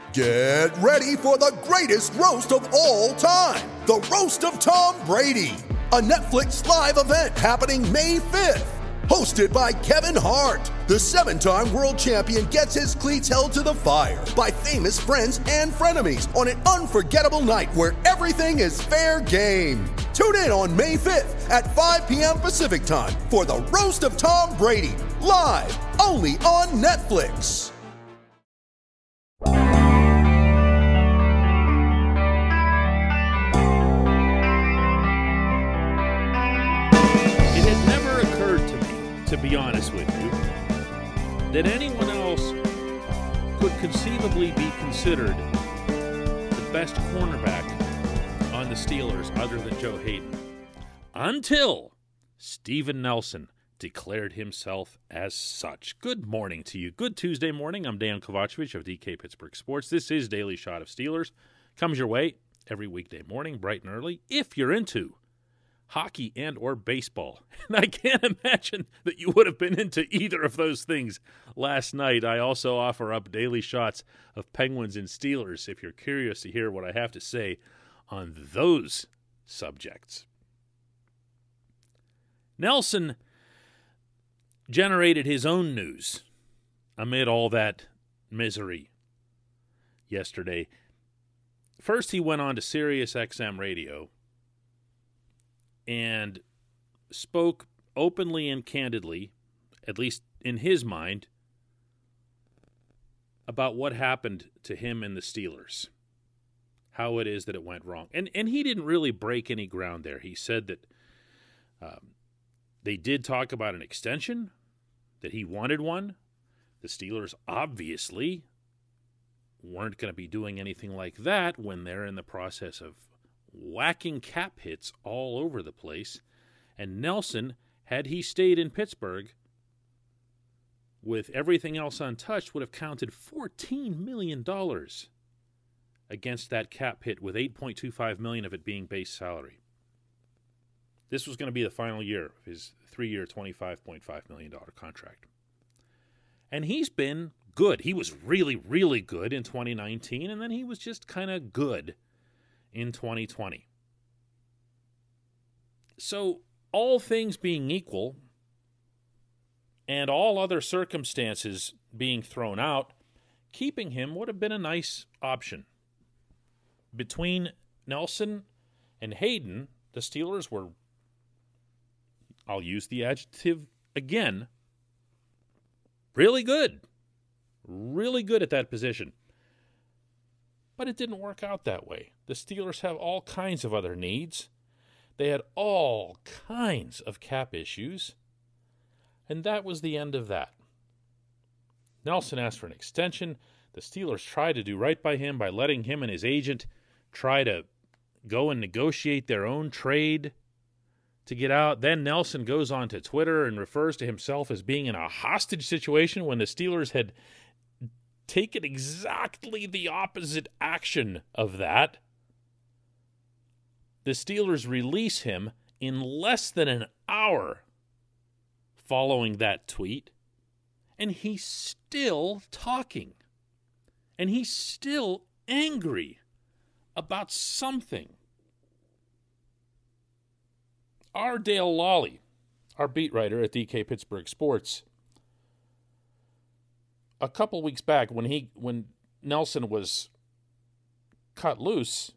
Get ready for the greatest roast of all time, the Roast of Tom Brady, a Netflix live event happening May 5th. Hosted by Kevin Hart, the 7-time world champion gets his cleats held to the fire by famous friends and frenemies on an unforgettable night where everything is fair game. Tune in on May 5th at 5 p.m. Pacific time for the Roast of Tom Brady, live only on Netflix. To be honest with you, that anyone else could conceivably be considered the best cornerback on the Steelers other than Joe Hayden, until Steven Nelson declared himself as such. Good morning to you. Good Tuesday morning. I'm Dan Kovacevic of DK Pittsburgh Sports. This is Daily Shot of Steelers. Comes your way every weekday morning, bright and early, if you're into hockey and or baseball. And I can't imagine that you would have been into either of those things last night. I also offer up daily shots of Penguins and Steelers if you're curious to hear what I have to say on those subjects. Nelson generated his own news amid all that misery yesterday. First, he went on to Sirius XM radio and spoke openly and candidly, at least in his mind, about what happened to him and the Steelers, how it is that it went wrong. And he didn't really break any ground there. He said that they did talk about an extension, that he wanted one. The Steelers obviously weren't going to be doing anything like that when they're in the process of whacking cap hits all over the place. And Nelson, had he stayed in Pittsburgh with everything else untouched, would have counted $14 million against that cap hit, with $8.25 million of it being base salary. This was going to be the final year of his 3-year, $25.5 million contract. And he's been good. He was really, really good in 2019, and then he was just kind of good in 2020. So, all things being equal, and all other circumstances being thrown out, keeping him would have been a nice option. Between Nelson and Hayden, the Steelers were, I'll use the adjective again, really good. Really good at that position. But it didn't work out that way. The Steelers have all kinds of other needs. They had all kinds of cap issues. And that was the end of that. Nelson asked for an extension. The Steelers tried to do right by him by letting him and his agent try to go and negotiate their own trade to get out. Then Nelson goes on to Twitter and refers to himself as being in a hostage situation when the Steelers had taken exactly the opposite action of that. The Steelers release him in less than an hour following that tweet, and he's still talking. And he's still angry about something. Our Dale Lawley, our beat writer at DK Pittsburgh Sports, a couple weeks back when Nelson was cut loose,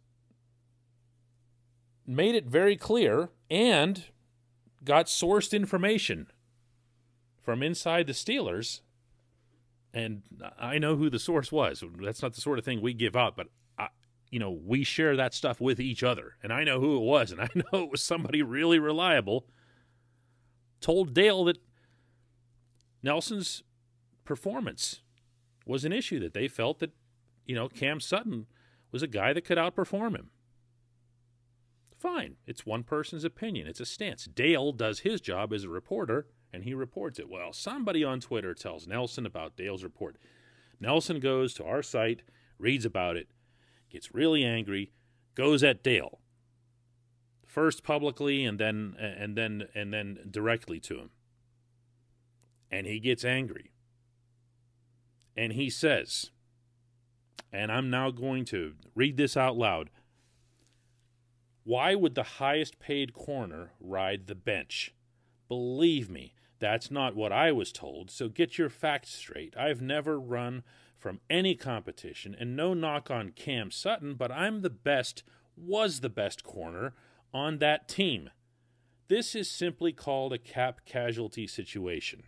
made it very clear and got sourced information from inside the Steelers. And I know who the source was. That's not the sort of thing we give out, but we share that stuff with each other. And I know who it was, and I know it was somebody really reliable. Told Dale that Nelson's performance was an issue, that they felt that, Cam Sutton was a guy that could outperform him. Fine. It's one person's opinion. It's a stance. Dale does his job as a reporter, and he reports it. Well, somebody on Twitter tells Nelson about Dale's report. Nelson goes to our site, reads about it, gets really angry, goes at Dale. First publicly and then directly to him. And he gets angry. And he says, and I'm now going to read this out loud. Why would the highest paid corner ride the bench? Believe me, that's not what I was told, so get your facts straight. I've never run from any competition, and no knock on Cam Sutton, but was the best corner on that team. This is simply called a cap casualty situation.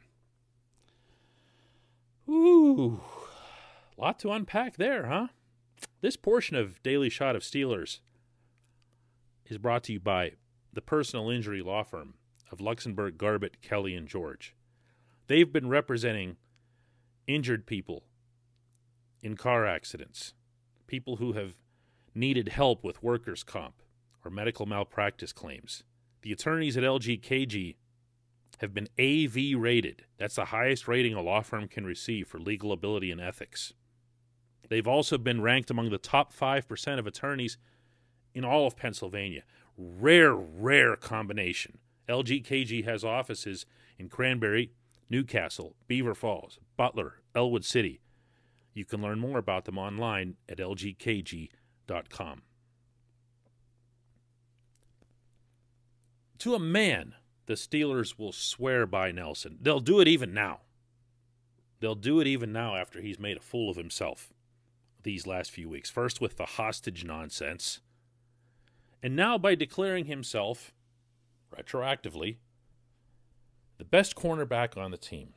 Ooh, lot to unpack there, huh? This portion of Daily Shot of Steelers is brought to you by the personal injury law firm of Luxembourg, Garbett, Kelly, and George. They've been representing injured people in car accidents, people who have needed help with workers' comp or medical malpractice claims. The attorneys at LGKG have been AV rated. That's the highest rating a law firm can receive for legal ability and ethics. They've also been ranked among the top 5% of attorneys in all of Pennsylvania. Rare combination. LGKG has offices in Cranberry, Newcastle, Beaver Falls, Butler, Elwood City. You can learn more about them online at lgkg.com. To a man, the Steelers will swear by Nelson. They'll do it even now. They'll do it even now after he's made a fool of himself these last few weeks. First with the hostage nonsense, and now by declaring himself, retroactively, the best cornerback on the team.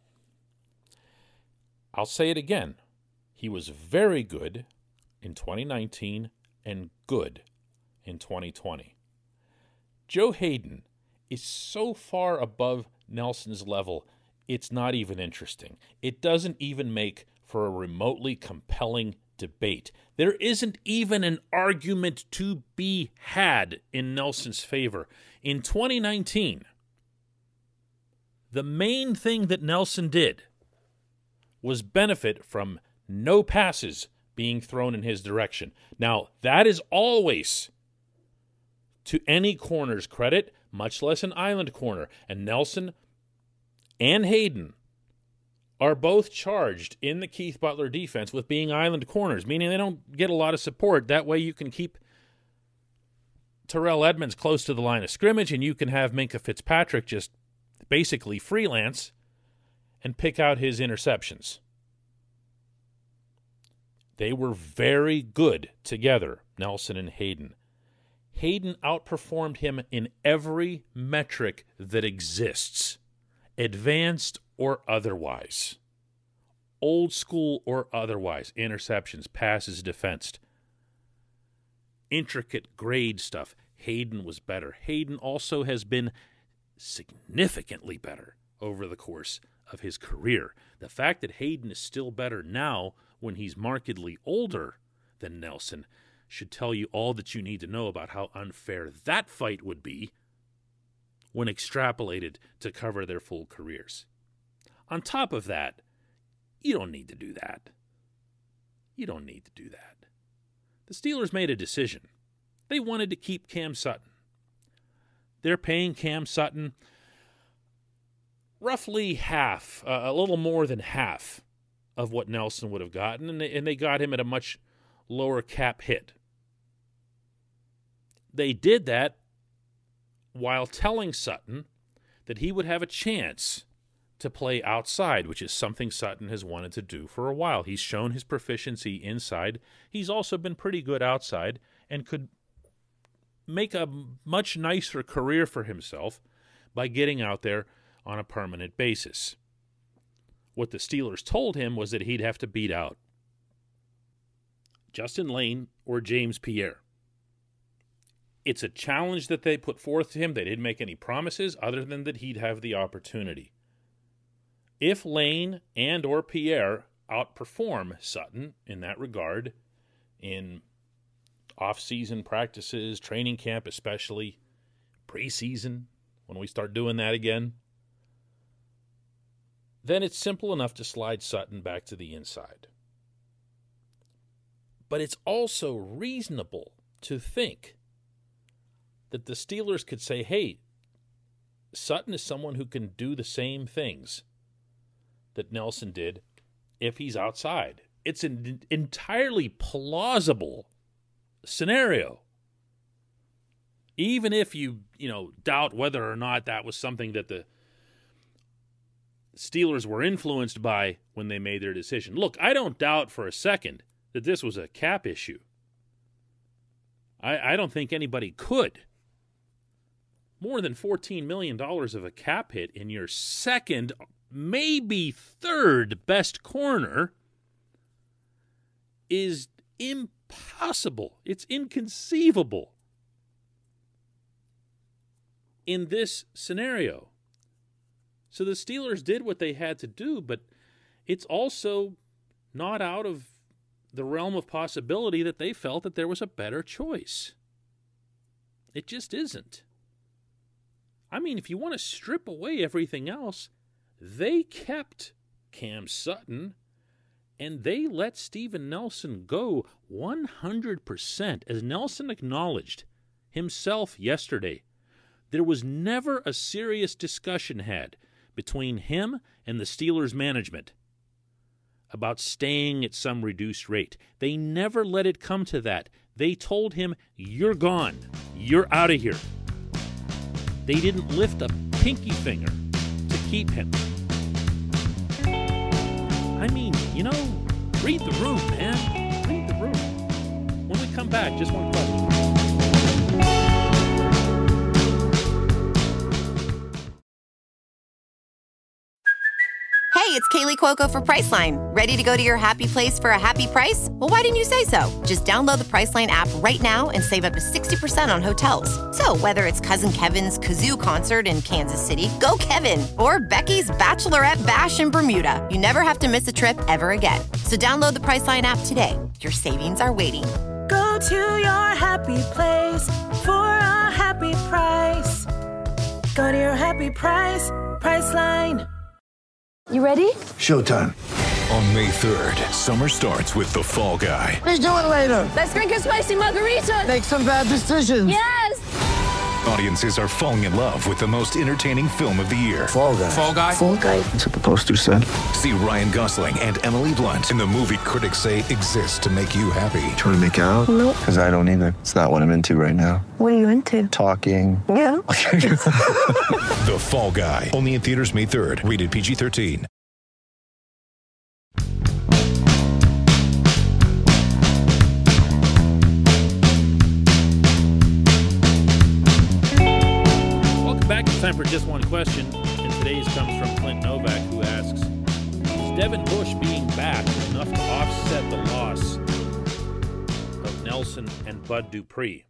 I'll say it again. He was very good in 2019 and good in 2020. Joe Haden is so far above Nelson's level, it's not even interesting. It doesn't even make for a remotely compelling debate. There isn't even an argument to be had in Nelson's favor. In 2019, the main thing that Nelson did was benefit from no passes being thrown in his direction. Now, that is always to any corner's credit, much less an island corner. And Nelson and Haden are both charged in the Keith Butler defense with being island corners, meaning they don't get a lot of support. That way you can keep Terrell Edmonds close to the line of scrimmage, and you can have Minkah Fitzpatrick just basically freelance and pick out his interceptions. They were very good together, Nelson and Haden. Haden outperformed him in every metric that exists, advanced or otherwise, old school or otherwise, interceptions, passes defensed, intricate grade stuff. Haden was better. Haden also has been significantly better over the course of his career. The fact that Haden is still better now when he's markedly older than Nelson should tell you all that you need to know about how unfair that fight would be when extrapolated to cover their full careers. On top of that, you don't need to do that. You don't need to do that. The Steelers made a decision. They wanted to keep Cam Sutton. They're paying Cam Sutton roughly half, a little more than half of what Nelson would have gotten, and they got him at a much lower cap hit. They did that while telling Sutton that he would have a chance to play outside, which is something Sutton has wanted to do for a while. He's shown his proficiency inside. He's also been pretty good outside and could make a much nicer career for himself by getting out there on a permanent basis. What the Steelers told him was that he'd have to beat out Justin Layne or James Pierre. It's a challenge that they put forth to him. They didn't make any promises other than that he'd have the opportunity. If Layne and or Pierre outperform Sutton in that regard, in off-season practices, training camp especially, preseason, when we start doing that again, then it's simple enough to slide Sutton back to the inside. But it's also reasonable to think that the Steelers could say, hey, Sutton is someone who can do the same things that Nelson did if he's outside. it's an entirely plausible scenario. Even if you doubt whether or not that was something that the Steelers were influenced by when they made their decision. Look, I don't doubt for a second that this was a cap issue. I don't think anybody could. More than $14 million of a cap hit in your second, maybe third best corner is impossible. It's inconceivable in this scenario. So the Steelers did what they had to do, but it's also not out of the realm of possibility that they felt that there was a better choice. It just isn't. I mean, if you want to strip away everything else, they kept Cam Sutton and they let Steven Nelson go 100%. As Nelson acknowledged himself yesterday, there was never a serious discussion had between him and the Steelers management about staying at some reduced rate. They never let it come to that. They told him, "You're gone. You're out of here." They didn't lift a pinky finger to keep him. I mean, read the room, man. Read the room. When we come back, just one question. Hey, it's Kaylee Cuoco for Priceline. Ready to go to your happy place for a happy price? Well, why didn't you say so? Just download the Priceline app right now and save up to 60% on hotels. So whether it's Cousin Kevin's Kazoo Concert in Kansas City, go Kevin, or Becky's Bachelorette Bash in Bermuda, you never have to miss a trip ever again. So download the Priceline app today. Your savings are waiting. Go to your happy place for a happy price. Go to your happy price, Priceline. You ready? Showtime. On May 3rd, summer starts with The Fall Guy. Let's do it later. Let's drink a spicy margarita. Make some bad decisions. Yes! Audiences are falling in love with the most entertaining film of the year. Fall Guy. Fall Guy? Fall guy. That's what the poster said. See Ryan Gosling and Emily Blunt in the movie critics say exists to make you happy. Trying to make it out? Nope. Because I don't either. It's not what I'm into right now. What are you into? Talking. Yeah. The Fall Guy. Only in theaters May 3rd. Rated PG-13. Time for just one question, and today's comes from Clint Novak, who asks, is Devin Bush being back enough to offset the loss of Nelson and Bud Dupree?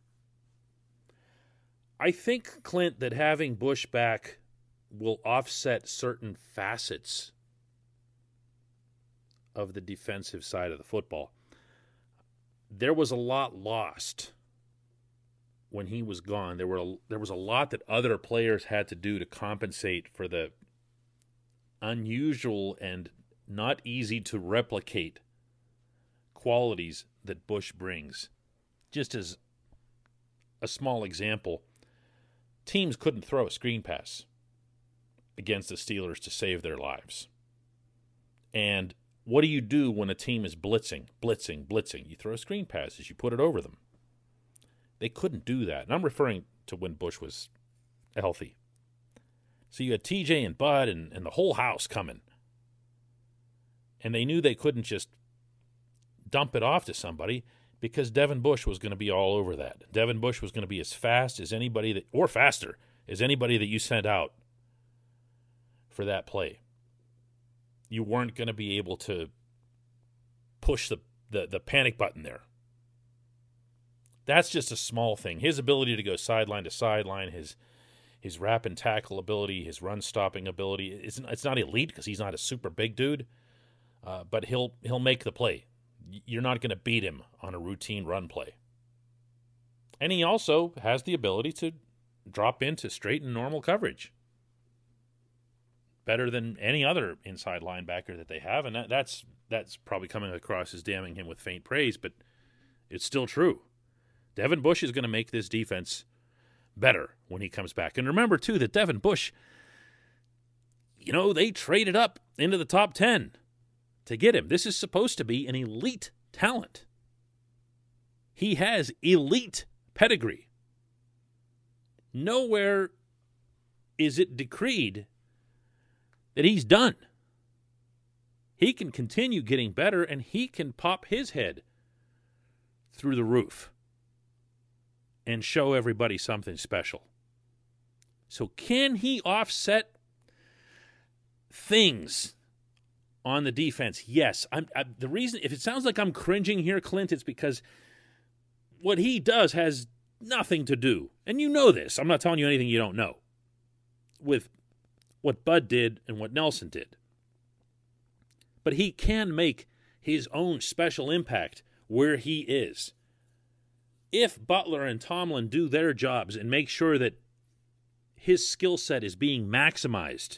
I think, Clint, that having Bush back will offset certain facets of the defensive side of the football. There was a lot lost when he was gone. There was a lot that other players had to do to compensate for the unusual and not easy to replicate qualities that Bush brings. Just as a small example, teams couldn't throw a screen pass against the Steelers to save their lives. And what do you do when a team is blitzing? You throw screen passes, you put it over them. They couldn't do that. And I'm referring to when Bush was healthy. So you had TJ and Bud and the whole house coming. And they knew they couldn't just dump it off to somebody because Devin Bush was going to be all over that. Devin Bush was going to be as fast as anybody that, or faster as anybody that you sent out for that play. You weren't going to be able to push the panic button there. That's just a small thing. His ability to go sideline to sideline, his wrap and tackle ability, his run stopping ability, it's not elite because he's not a super big dude, but he'll make the play. You're not going to beat him on a routine run play. And he also has the ability to drop into straight and normal coverage. Better than any other inside linebacker that they have, and that's probably coming across as damning him with faint praise, but it's still true. Devin Bush is going to make this defense better when he comes back. And remember, too, that Devin Bush, they traded up into the top 10 to get him. This is supposed to be an elite talent. He has elite pedigree. Nowhere is it decreed that he's done. He can continue getting better, and he can pop his head through the roof and show everybody something special. So can he offset things on the defense? Yes. The reason, if it sounds like I'm cringing here, Clint, it's because what he does has nothing to do, and you know this, I'm not telling you anything you don't know, with what Bud did and what Nelson did. But he can make his own special impact where he is. If Butler and Tomlin do their jobs and make sure that his skill set is being maximized,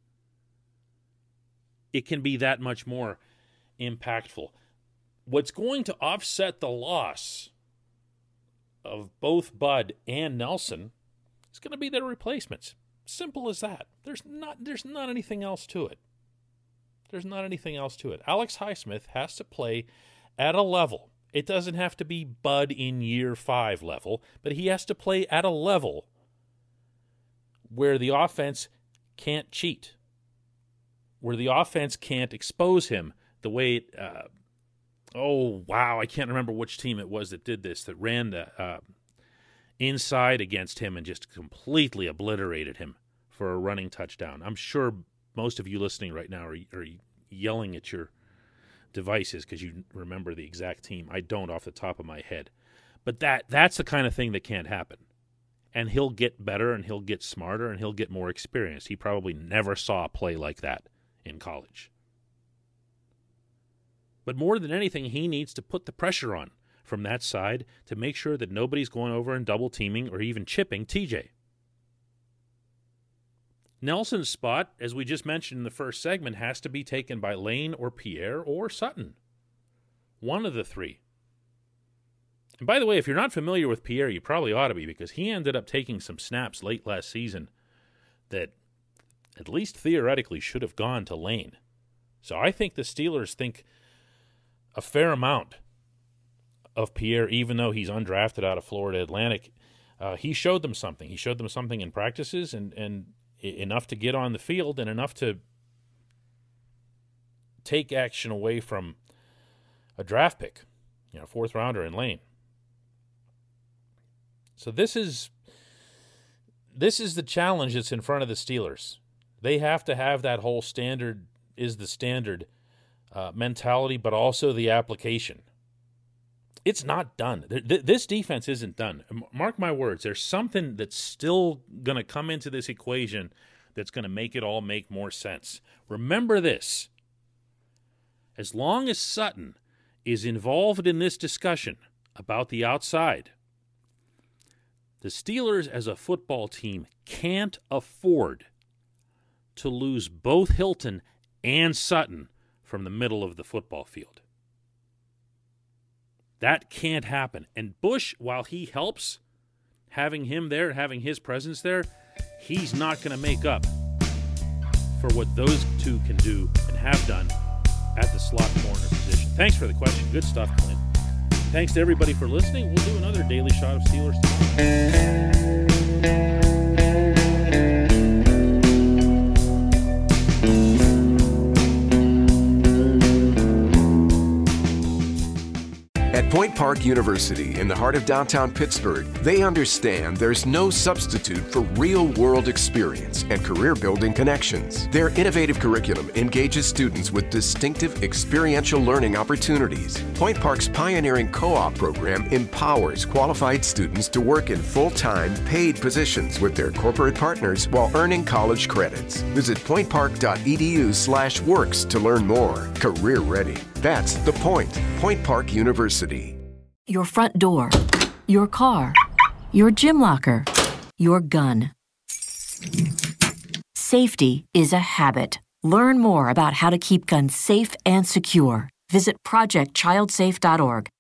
it can be that much more impactful. What's going to offset the loss of both Bud and Nelson is going to be their replacements. Simple as that. There's not anything else to it. There's not anything else to it. Alex Highsmith has to play at a level. It doesn't have to be Bud in year 5 level, but he has to play at a level where the offense can't cheat, where the offense can't expose him the way it, I can't remember which team it was that did this, that ran the inside against him and just completely obliterated him for a running touchdown. I'm sure most of you listening right now are yelling at your devices because you remember the exact team. I don't off the top of my head. But that's the kind of thing that can't happen. And he'll get better, and he'll get smarter, and he'll get more experience. He probably never saw a play like that in college. But more than anything, he needs to put the pressure on from that side to make sure that nobody's going over and double teaming or even chipping TJ. Nelson's spot, as we just mentioned in the first segment, has to be taken by Lane or Pierre or Sutton. One of the three. And by the way, if you're not familiar with Pierre, you probably ought to be, because he ended up taking some snaps late last season that at least theoretically should have gone to Lane. So I think the Steelers think a fair amount of Pierre, even though he's undrafted out of Florida Atlantic. He showed them something. He showed them something in practices and enough to get on the field and enough to take action away from a draft pick, fourth rounder in Lane. So this is the challenge that's in front of the Steelers. They have to have that whole standard is the standard mentality, but also the application. It's not done. This defense isn't done. Mark my words, there's something that's still going to come into this equation that's going to make it all make more sense. Remember this. As long as Sutton is involved in this discussion about the outside, the Steelers as a football team can't afford to lose both Hilton and Sutton from the middle of the football field. That can't happen. And Bush, while he helps, having him there, having his presence there, he's not going to make up for what those two can do and have done at the slot corner position. Thanks for the question. Good stuff, Clint. Thanks to everybody for listening. We'll do another Daily Shot of Steelers tomorrow. At Point Park University, in the heart of downtown Pittsburgh, they understand there's no substitute for real-world experience and career-building connections. Their innovative curriculum engages students with distinctive experiential learning opportunities. Point Park's pioneering co-op program empowers qualified students to work in full-time, paid positions with their corporate partners while earning college credits. Visit pointpark.edu/works to learn more. Career ready. That's the point. Point Park University. Your front door, your car, your gym locker, your gun. Safety is a habit. Learn more about how to keep guns safe and secure. Visit ProjectChildSafe.org.